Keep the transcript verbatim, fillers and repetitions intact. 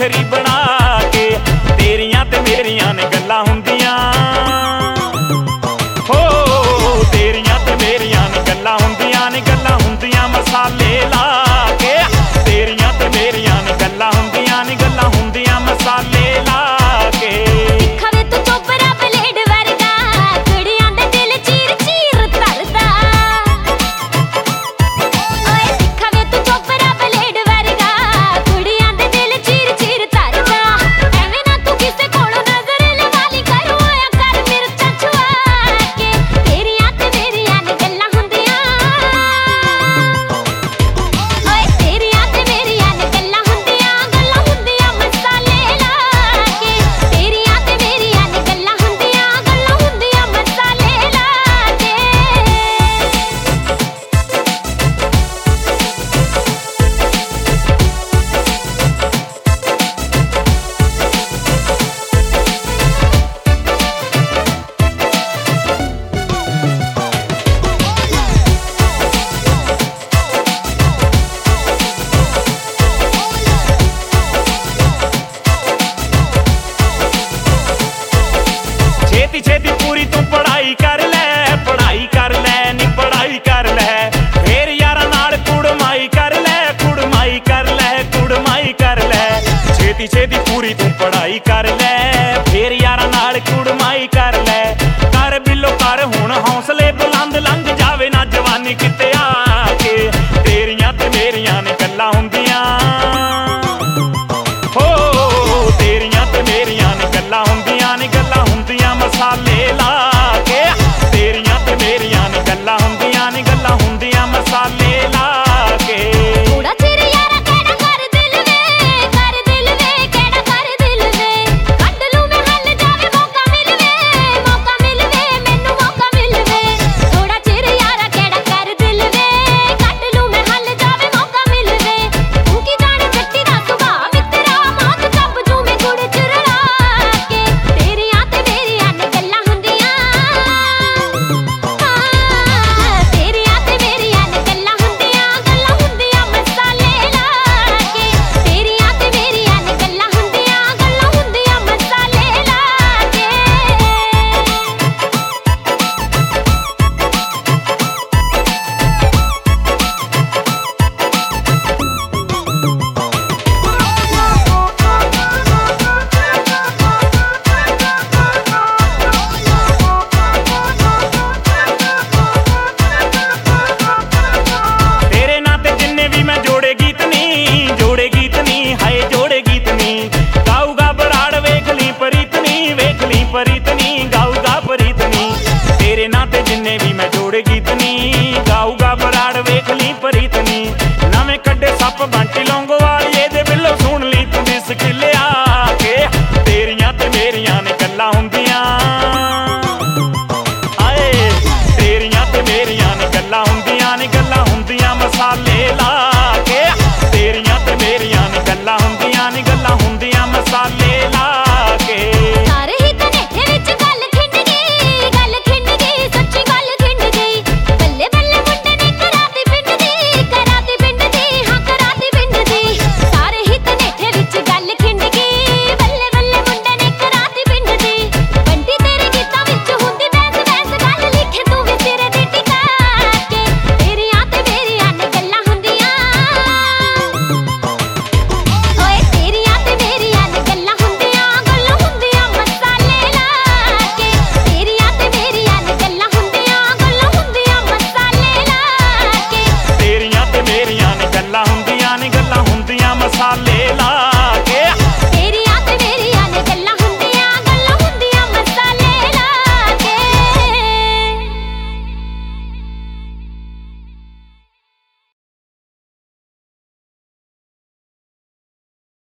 ਵੱਖਰੀ ਬਣਾ ਕੇ। ਤੇਰੀਆਂ ਤੇ ਮੇਰੀਆਂ ਨੇ ਗੱਲਾਂ ਹੁੰਦੀਆਂ, ਹੋ ਤੇਰੀਆਂ ਤੇ ਮੇਰੀਆਂ ਨੇ ਗੱਲਾਂ ਹੁੰਦੀਆਂ ਨੇ, ਗੱਲਾਂ ਹੁੰਦੀਆਂ ਮਸਾਲੇ ਲਾ ਕੇ। ਤੇਰੀਆਂ ਤੇ ਮੇਰੀਆਂ ਨੇ ਗੱਲਾਂ ਹੁੰਦੀਆਂ ਨੇ, ਗੱਲਾਂ ਹੁੰਦੀਆਂ ਮਸਾਲੇ ਲਾ ਕੇ। ਛੇਤੀ ਛੇਤੀ ਪੂਰੀ ਤੂੰ ਪੜ੍ਹਾਈ ਕਰ ਲੈ, ਪੜ੍ਹਾਈ ਕਰ ਲੈ ਨੀ ਪੜ੍ਹਾਈ ਕਰ ਲੈ। ਫੇਰ ਯਾਰਾਂ ਨਾਲ ਕੁੜਮਾਈ ਕਰ ਲੈ, ਕੁੜਮਾਈ ਕਰ ਲੈ, ਕੁੜਮਾਈ ਕਰ ਲੈ। ਛੇਤੀ ਛੇਤੀ ਪੂਰੀ ਤੂੰ ਪੜ੍ਹਾਈ ਕਰ ਲੈ, ਫੇਰ ਯਾਰਾਂ ਨਾਲ ਕੁੜਮਾਈ ਕਰ ਲੈ। ਕਰ ਬਿੱਲੋ ਕਰ ਹੁਣ ਹੌਸਲੇ ਬੁਲੰਦ, ਲੰਘ ਜਾਵੇ ਨਾ ਜਵਾਨੀ ਕਿਤੇ ਆ ਕੇ। ਤੇਰੀਆਂ ਤੇ ਮੇਰੀਆਂ ਨੇ ਗੱਲਾਂ ਹੁੰਦੀਆਂ, ਹੋ ਤੇਰੀਆਂ ਤੇ ਮੇਰੀਆਂ ਨੇ ਗੱਲਾਂ ਹੁੰਦੀਆਂ ਨੇ, ਗੱਲਾਂ ਹੁੰਦੀਆਂ ਮਸਾਲੇ ਲਾ ਕੇ। ਤੇਰੀਆਂ ਤੇ ਮੇਰੀਆਂ ਨੇ ਗੱਲਾਂ ਹੁੰਦੀਆਂ ਨੇ, ਗੱਲਾਂ ਹੁੰਦੀਆਂ ਮਸਾਲੇ ਲਾ ਕੇ। ਥੋੜਾ ਚਿਰ ਯਾਰਾ ਕਿਹੜਾ ਕਰ ਦਿਲ ਵੇ, ਕਰ ਦਿਲ ਵੇ, ਕਿਹੜਾ ਕਰ ਦਿਲ ਵੇ। ਕੱਢ ਲੂੰ ਮੈਂ ਹੱਲ ਜਾਵੇ ਮੌਕਾ ਮਿਲਵੇ, ਮੌਕਾ ਮਿਲਵੇ, ਮੈਨੂੰ ਮੌਕਾ ਮਿਲਵੇ। ਥੋੜਾ ਚਿਰ ਯਾਰਾ ਕਿਹੜਾ ਕਰ ਦਿਲ ਵੇ, ਕੱਢ ਲੂੰ ਮੈਂ ਹੱਲ ਜਾਵੇ ਮੌਕਾ ਮਿਲਵੇ। ਤੂੰ ਕੀ ਜਾਣੇ ਜੱਟੀ ਦਾ ਸੁਭਾਅ ਮਿੱਤਰਾ, ਮੌਤ ਚੱਪ ਜੂ ਮੈਂ ਗੁੜ ਚ ਰਲਾ ਕੇ। ਤੇਰੀਆਂ ਤੇ ਮੇਰੀਆਂ ਨੇ ਗੱਲਾਂ ਹੁੰਦੀਆਂ, ਹਾਂ ਤੇਰੀਆਂ ਤੇ ਮੇਰੀਆਂ ਨੇ ਗੱਲਾਂ ਹੁੰਦੀਆਂ, ਗੱਲਾਂ ਹੁੰਦੀਆਂ ਮਸਾਲੇ ਲਾ ਕੇ। ਤੇਰੀਆਂ ਤੇ ਮੇਰੀਆਂ ਨੇ ਗੱਲਾਂ ਹੁੰਦੀਆਂ, ਗੱਲਾਂ ਹੁੰਦੀਆਂ ਮਸਾਲੇ ਲਾ ਕੇ। ਤੇਰੇ ਨਾਂ ਤੇ ਜਿੰਨੇ ਵੀ ਮੈਂ ਜੋੜੇ ਗੀਤ ਨੀ, ਜੋੜੇ ਗੀਤ ਨੀ, ਹਾਏ ਜੋੜੇ ਗੀਤ ਨੀ। ਗਾਊਗਾ ਬਰਾੜ ਵੇਖ ਲਈ ਪ੍ਰੀਤ ਨੀ, ਵੇਖ ਲਈ ਪ੍ਰੀਤ ਨੀ, ਗਾਊਗਾ ਪ੍ਰੀਤ ਨੀ। ਤੇਰੇ ਨਾਂ ਤੇ ਜਿੰਨੇ ਵੀ ਮੈਂ ਜੋੜੇ ਗੀਤ ਨੀ, ਗਾਊਗਾ ਬਰਾੜ ਵੇਖ ਲਈ ਪ੍ਰੀਤ ਨੀ। ਨਵੇਂ ਕੱਢੇ ਸੱਪ ਬੰਟੀ ਲੌਂਗੋਵਾਲੀਏ ਦੇ ਬਿੱਲੋ ਸੁਣ ਲਈ ਤੂੰ ਦਿਸ ਕਿਲਿਆ ਕੇ। ਤੇਰੀਆਂ ਤੇ ਮੇਰੀਆਂ ਨੇ ਗੱਲਾਂ ਹੁੰਦੀਆਂ, ਹਾਏ ਤੇਰੀਆਂ ਤੇ ਮੇਰੀਆਂ ਨੇ ਗੱਲਾਂ ਹੁੰਦੀਆਂ ਨੇ, ਗੱਲਾਂ ਹੁੰਦੀਆਂ ਮਸਾਲੇ ਲਾ ਕੇ। ਤੇਰੀਆਂ ਤੇ ਮੇਰੀਆਂ ਨੇ ਗੱਲਾਂ ਹੁੰਦੀਆਂ ਨੇ, ਗੱਲਾਂ ਹੁੰਦੀਆਂ ਮਸਾਲੇ ਲਾ ਕੇ। ਸਾਰੇ ਹੀ ਕਨੇਠੇ ਵਿੱਚ ਗੱਲ ਖਿੰਡ ਗਈ, ਗੱਲ ਖਿੰਡ ਗਈ, ਸੱਚੀ ਗੱਲ ਖਿੰਡ ਗਈ। ਬੱਲੇ ਬੱਲੇ ਮੁੰਡੇ ਨੇ ਕਰਾਤੀ ਪਿੰਡ ਦੀ, ਕਰਾਤੀ ਪਿੰਡ ਦੀ, ਹਾਂ ਕਰਾਤੀ ਪਿੰਡ ਦੀ। ਸਾਰੇ ਹੀ ਕਨੇਠੇ ਵਿੱਚ ਗੱਲ ਖਿੰਡ ਗਈ, ਬੱਲੇ ਬੱਲੇ ਮੁੰਡੇ ਨੇ ਕਰਾਤੀ ਪਿੰਡ ਦੀ। ਬੰਟੀ ਤੇਰੇ ਗੀਤਾਂ ਵਿੱਚ ਹੁੰਦੀ ਬੈਂਸ ਬੈਂਸ, ਗੱਲ ਲਿਖੇ ਤੂੰ ਵੀ ਸਿਰੇ ਦੀ ਟਿਕਾ ਕੇ। ਤੇਰੀਆਂ ਤੇ ਮੇਰੀਆਂ ਨੇ ਗੱਲਾਂ ਹੁੰਦੀਆਂ, ਓਏ ਤੇਰੀਆਂ ਤੇ ਮੇਰੀਆਂ ਨੇ ਗੱਲਾਂ ਹੁੰਦੀਆਂ, ਗੱਲਾਂ ਹੁੰਦੀਆਂ ਮਸਾਲੇ ਲਾ ਕੇ। ਤੇਰੀਆਂ ਤੇ ਮੇਰੀਆਂ ਨੇ ਗੱਲਾਂ ਹੁੰਦੀਆਂ, ਗੱਲਾਂ ਹੁੰਦੀਆਂ ਮਸਾਲੇ ਲਾ ਕੇ। ਤੇਰੀਆਂ ਤੇ ਮੇਰੀਆਂ ਨੇ ਗੱਲਾਂ ਹੁੰਦੀਆਂ ਨੇ, ਗੱਲਾਂ ਹੁੰਦੀਆਂ ਮਸਾਲੇ ਲਾ